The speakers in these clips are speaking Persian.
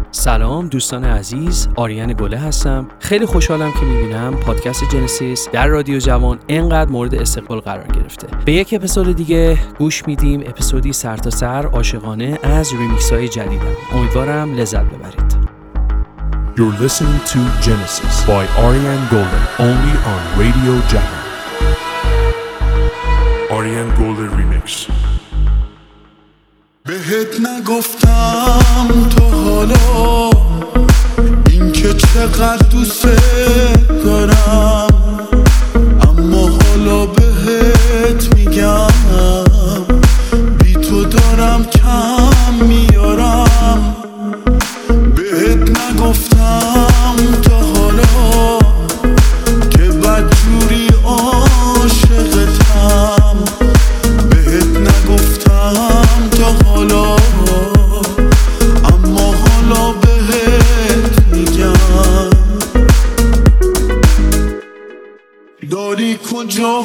سلام دوستان عزیز، آریان گله هستم. خیلی خوشحالم که میبینم پادکست جنسیس در رادیو جوان اینقدر مورد استقبال قرار گرفته. به یک اپیزود دیگه گوش میدیم، اپیزودی سرتاسر عاشقانه از ریمیکس های جدیدم. امیدوارم لذت ببرید. You're listening to Genesis by Ariane Golden, only on Radio Japan. Ariane Golden Remix. بهت نگفتم تا حالا این که چقدر دوست دارم، اما حالا بهت میگم بی تو دارم کم میارم. بهت نگفتم تا حالا که بدجوری عاشقتم، بهت نگفتم تا حالا اما حالا بهت میگم. داری کجا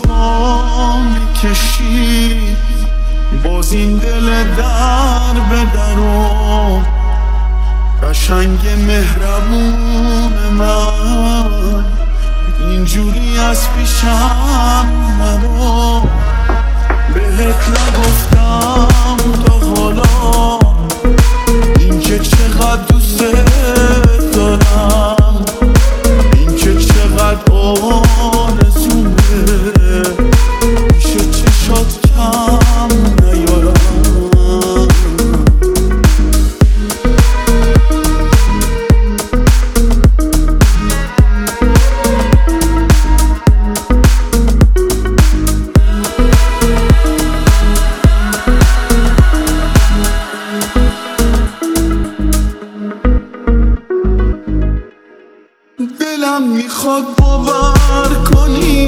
میکشی باز این دل در به درم، قشنگ مهربون من اینجوری از پیشم نرو. بهت نگفتم تا حالا این که چقدر دوست دارم، این که چقدر آرزومه میشه چشات کم نیارم. دلم میخواد باور کنی،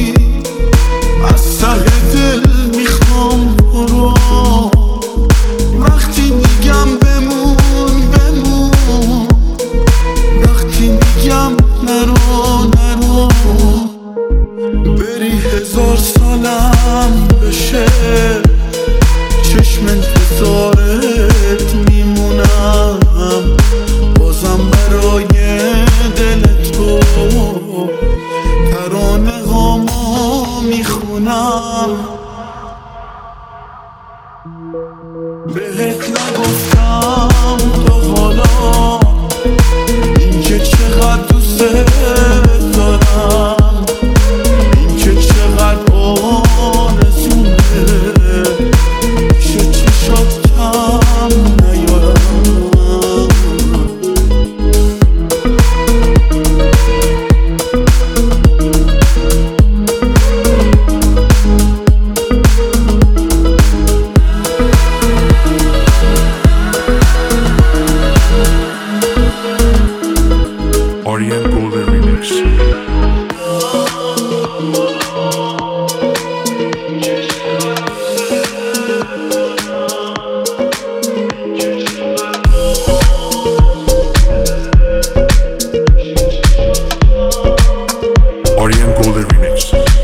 از ته دل میخوام برو. وقتی میگم بمون بمون، وقتی میگم نرو نرو، بری 1000 سالم بشه چشم انتظارت میمونم، بازم برای دل تو ترانه هامو میخونم. بهت نگفتم تا حالا این که چقدر دوست دارم، این که چقدر آرزومه میشه چشات کم نیارم. Ariane Golden Remix. Ariane Golden Remix.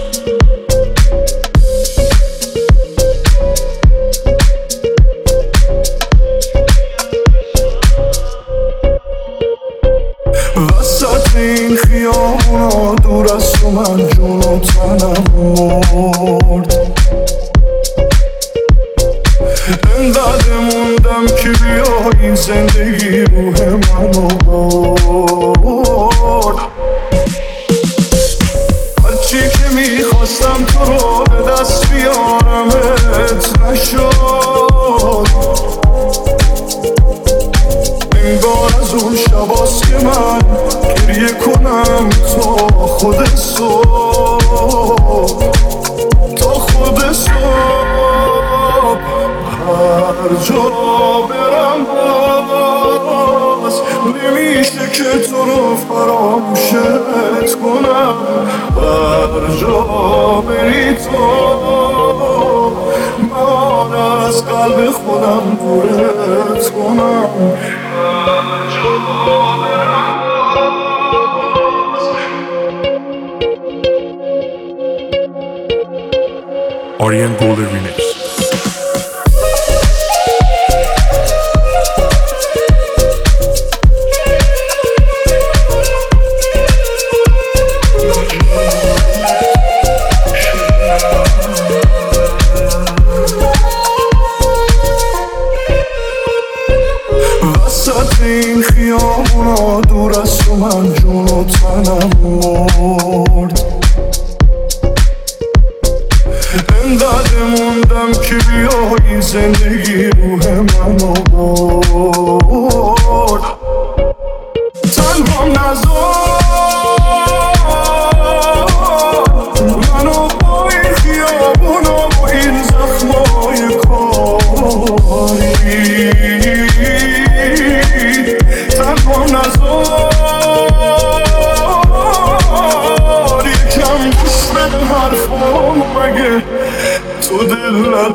وسط این خیابونا دور از تو من جون و تنم مرد، انقدر موندم که بیا این زندگی روح منو برد. هرچی که میخواستم تو رو به دست بیارمت نشد، انگار از اون شباست که من گریه کنم تا خود صبح، تا خود صبح. هر جا برم باز نمیشه که تو رو فراموشت کنم. هر جا بری تو من از قلب خودم دورت کنم. Ariane Golden Remix. وسط این خیابونا دور از تو من جون و تنم مرد. انقدر موندم که بیایی زندگی روح منو برد. تنها نذار منو با این خیابونا و این زخمای کاری. تنها نذار یکم گوش بده حرفام مگه تو دل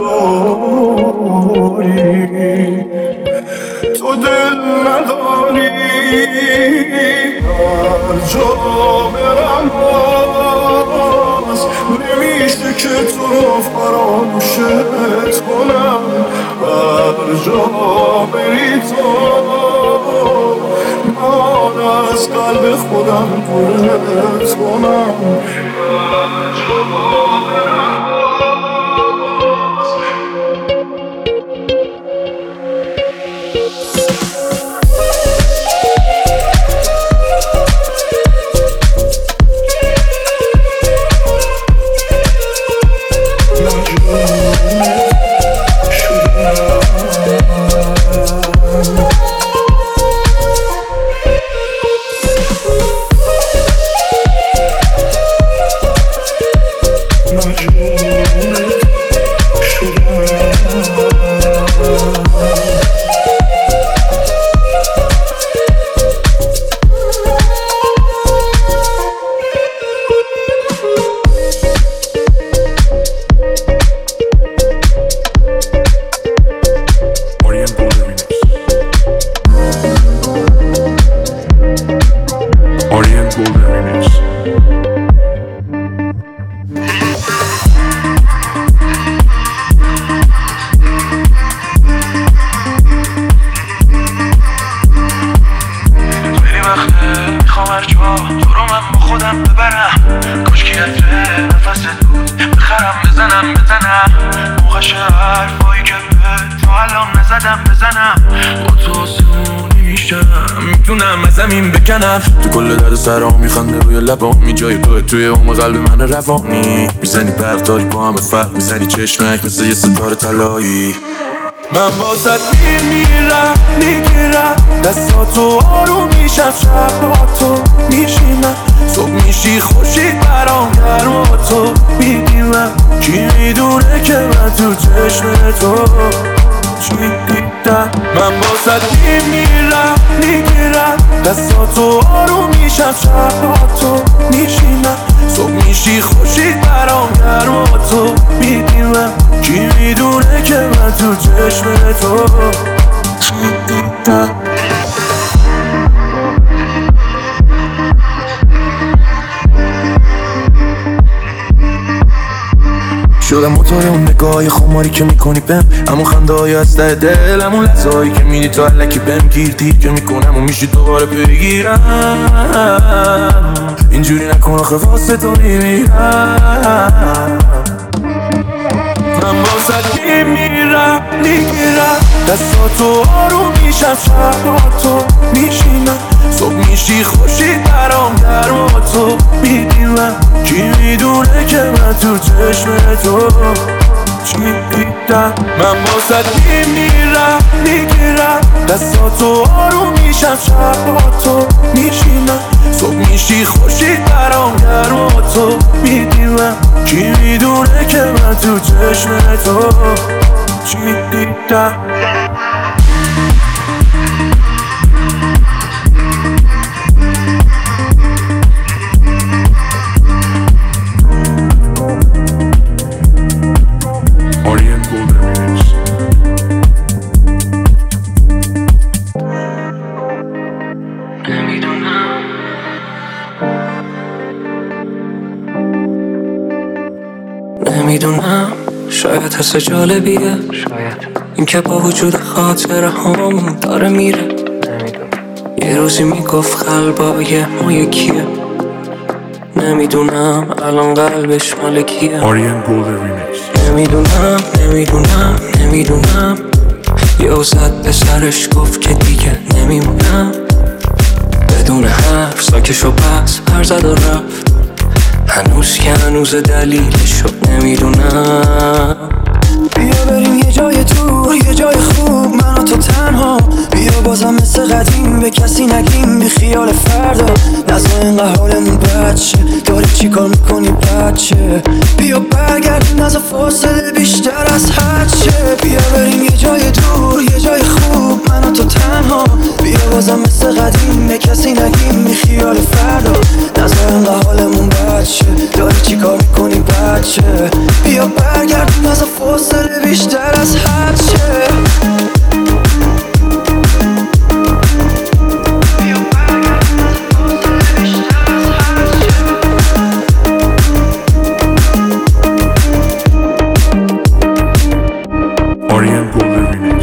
نداری. تو دل نداری هر جا برم باز نمیشه که تو رو فراموشت کنم. هر جا بری تو من از قلب خودم دورت کنم. هر جا برم تو کل درد سرام میخنده روی لبام جای توی اون قلب من روانی. میزنی برق داری با همه فرق میزنی چشمک مثل یه ستاره طلایی. من واسه میمیرم میگیرم دستاتو آروم میشم شباتو میشینم صبح میشی خورشید برام گرماتو میگیرم. کی میدونه که من تو چشم تو چی دیدم. من واسه میمیرم میگیرم دستاتو آروم میشم شباتو میشینم صبح میشی خورشید برام گرماتو میگیرم. کی میدونه که من تو چشم تو چی دیدم. شدم موتور اون نگاهی خماری که میکنی بهم، همون خنده های از ته دل، همون لحظه هایی که میدی تو علکی بهم گیر دید که میکنم و میشی دوباره بگیرم. اینجوری نکن آخه واسه تو میمیرم. من واسه میمیرم میگیرم دستاتو آروم میشم شباتو میشینم صبح میشی خورشید برام گرماتو میگیرم. کی میدونه که من تو چشم تو چی دیدم. من واسه میمیرم میگیرم دستاتو آروم میشم شباتو میشینم صبح میشی خورشید برام گرماتو میگیرم. کی میدونه که من تو چشم تو چی دیدم. نمیدونم شاید حس جالبیه، شاید این که با وجود خاطره هم داره میره. یه روزی میگفت قلبای ما یکیه، نمیدونم الان قلبش مال کیه. نمیدونم یه زد به سرش گفت که دیگه نمیمونم بدون حرف ساکش و بس پر زد و رفت هنوز که هنوز دلیلشو نمیدونم بیا بریم یه جای دور یه جای خوب من و تو تنها بیا بازم مثل قدیم به کسی نگیم بی خیال فردا نزا اینقدر حالمون بچه داری چی کار میکنی بچه بیا برگرد نزا فاصله بیشتر از حدشه بیا بریم یه جای دور یه جای خوب من و تو تنها بیا بازم مثل قدیم به کسی نگیم بی خیال فردا نزا اینقدر حالمون بچه داری چی کار میکنی بچه بیا برگرد نزا فاصله بیشتر از حدشه Ariane Golden Remix.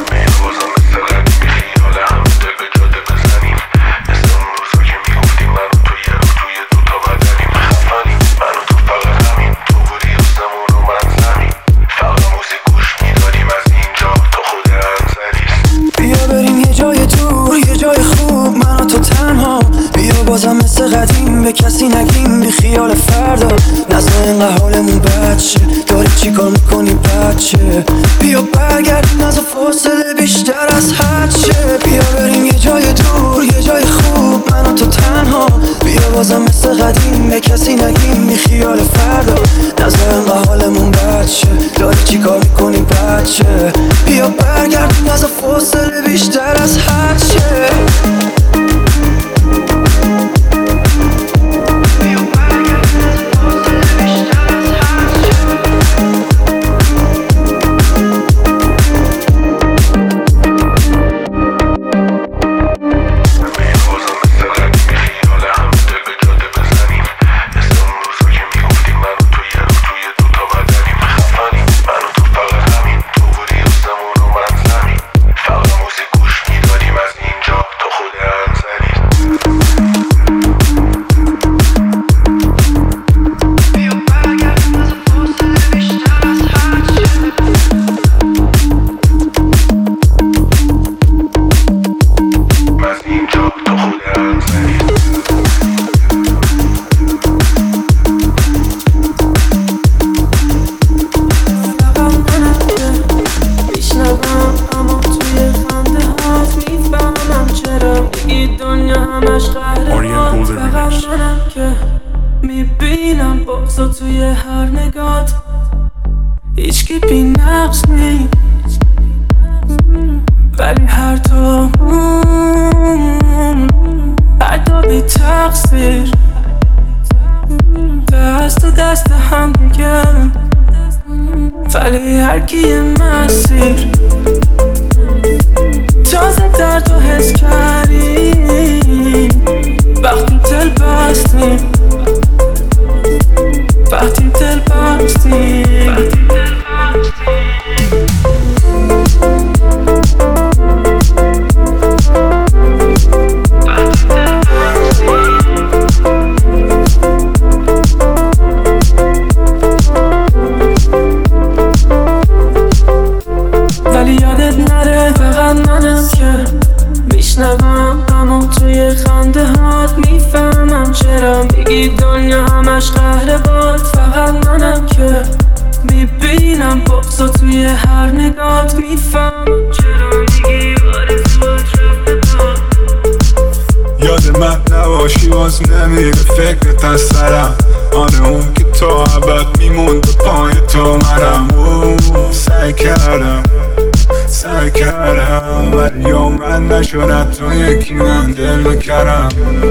بازم مثل قدیم به کسی نگیم بی خیال فردا نزا اینقدر حالمون بچه داری چی کار میکنی بچه بیا برگرد نزا فاصله بیشتر از حدشه بیا بریم یه جای دور یه جای خوب من و تو تنها بیا بازم مثل قدیم به کسی نگیم بی خیال فردا نزا اینقدر حالمون بچه داری چی کار میکنی بچه بیا برگرد نزا فاصله بیشتر از حدشه میبینم بازو توی هر نگات هیچکی بی نقص نیست ولی هر تا بی تقصیر دست و دست هم دیگه ولی هر کی یه مسیر تازه درد و حس کردیم وقتی دل بستیم وقتی دل بستیم ولی یادت نره فقط منم که میشنوم اما توی خنده هات میفهمم چرا میگی دنیا همش قهر باد فقط منم که میبینم بغضو توی هر نگات میفهمم چرا میگی آرزوات رفته باد یاد من نباشی باز نمیره فکرت از سرم آره اون که تا ابد میموند به پای تو منم سعی کردم ولی عمرن نشد تو یکی من دل بکرم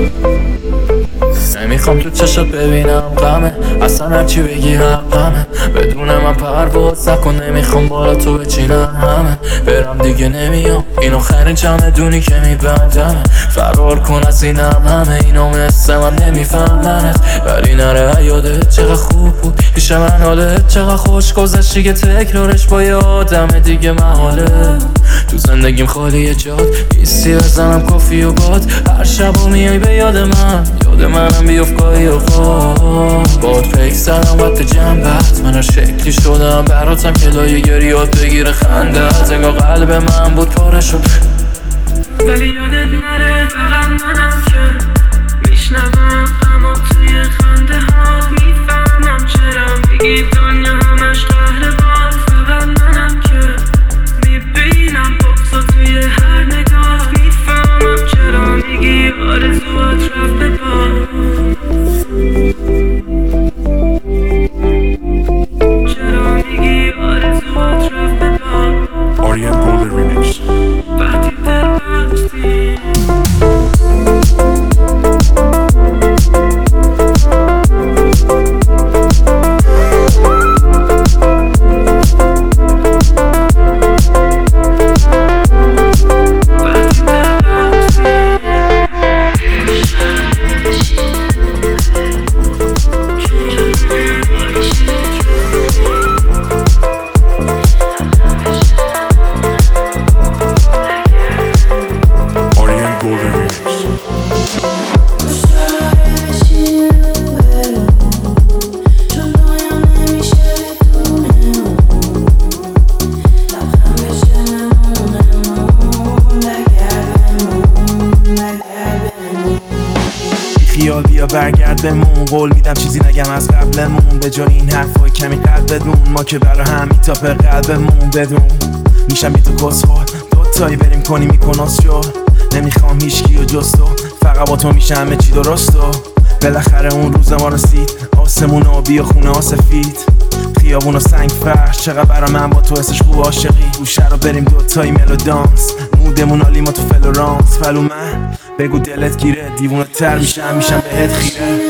نمیخوام تو چشات ببینم غمه اصلا هرچی بگی حقمه بدون من پرواز نکن نمیخوام بالا تو بچینم همه برم دیگه نمیام این آخرین چمه دونی که میبندمه فرار کن از اینم همه اینو مثل من نمیفهمنت ولی نره یادت چقدر خوب بود پیش من حالت چقدر خوش گذشتی که تکرارش با یه آدم دیگه محاله تو زندگیم خالی جاد نیستی بزنم کافی و باد هر شب و میای به یاد منم بیفت گاهی اوقات باد پیک زدم وقت جنبت من هر شکلی شدم براتم که لایه گریات بگیره خندت انگار قلب من بود پاره شد ولی یادت نره فقط منم که میشنوم اما توی خنده ها میفهمم چرا میگی دنیا همش قهرمان فقط منم که میبینم بغضا توی هر نگاه میفهمم چرا میگی آرزوات رفت به پا چرا میگی آرزوات رفت به پا Ariane Golden Remix. وقتی دل بستی خیال بیا برگرد بمون قول میدم چیزی نگم از قبلمون به جای این حرفای کمی قلب بدون ما که برا هم میتاپه قلبمون بدون میشم بی تو کسخور دوتایی بریم کنی میکناس شو نمیخوام هیچکی و جز تو فقط با تو میشه همه چی درست و بالاخره اون روز ما رسید آسمون آبی و خونه ها سفید خیابون و سنگ فرش چقدر برا من با تو حسش خوب عاشقی گوشه رو بریم دوتایی ملو دانس مودمون عالی ما تو فلورانس ولو من بگو دلت گیره دیوونه تر میشم بهت خیره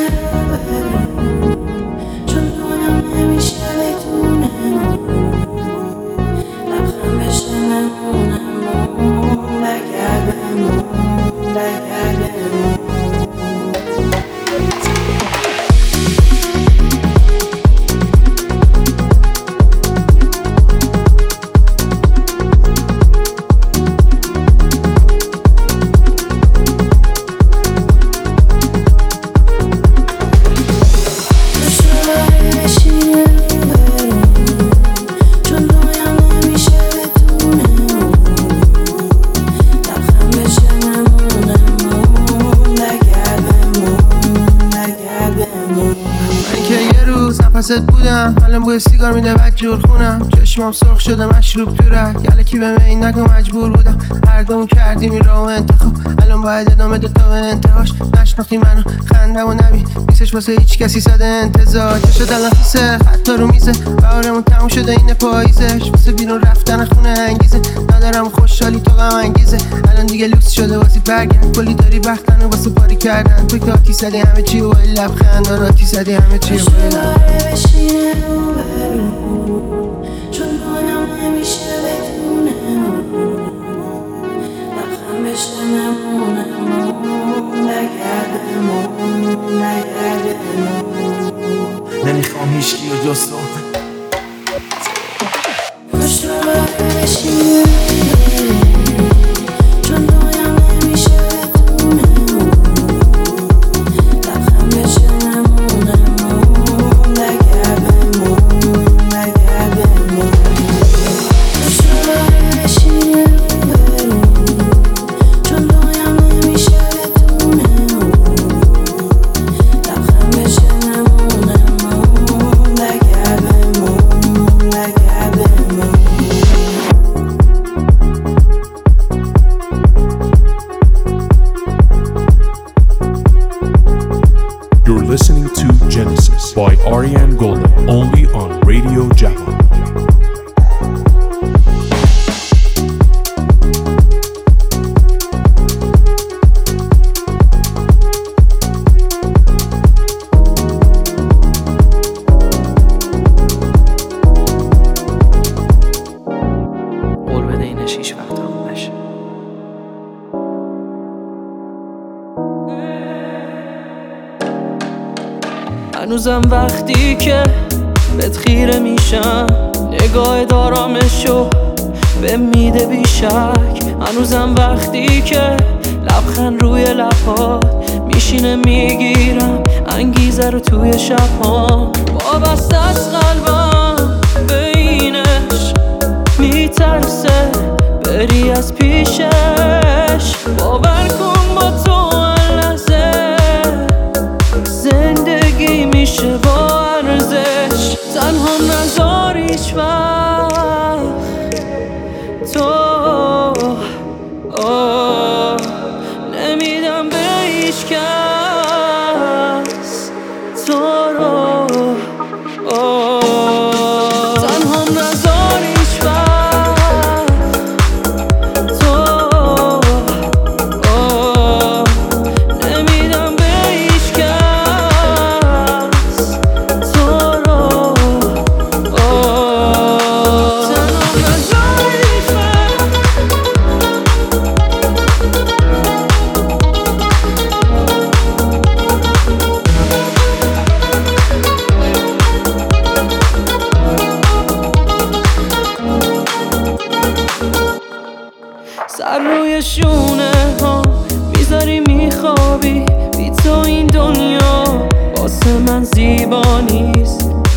نفست بودم الان بوی سیگار میده بک جور خونم چشمام سرخ شده مشروب تو رک یلکی به این نگو مجبور بودم هر دوم کردیم این راه و انتخاب الان باید ادامه دوتا به انتهاش نشناختی منو خندم و نبین نیستش واسه هیچ کسی ساده انتظار چه شد الان خیسه حتی رو میزه بهارمون تموم شده این پاییزش واسه بیرون رفتن خونه انگیزه ندارم خوشحالی تو غم انگیزه الان دیگه لوس شده واسه برگرد کلی داری وقتن و واسه پاری کردن تو که آتی زدی همه چی و لبخند آتی زدی همه چی بشینه رو برو چون دنیا نمیشه بدونه لبخند بشه نمونه نگرده نمیخوام هیچکی و جز تو خوش رو بشینه چون دنیا نمیشه بدونه لبخند بشه نمونه You're listening to Genesis by Ariane Golden, only on Radio Java. قول بده اینش هیچ وقت تموم نشه. هنوزم وقتی که بهت خیره میشم نگاه دارامشو به میده بیشک هنوزم وقتی که لبخند روی لبات میشینه میگیرم انگیزه رو توی شبها وابسته از قلبم به اینش میترسه بری از پیشش کس تو رو تنها نذار هیچ وقت تو نمیدم به هیچ کس تو رو تنها نذار هیچ وقت سر روی شونه ها میذاری میخوابی بی تو این دنیا واسه من زیبا نیست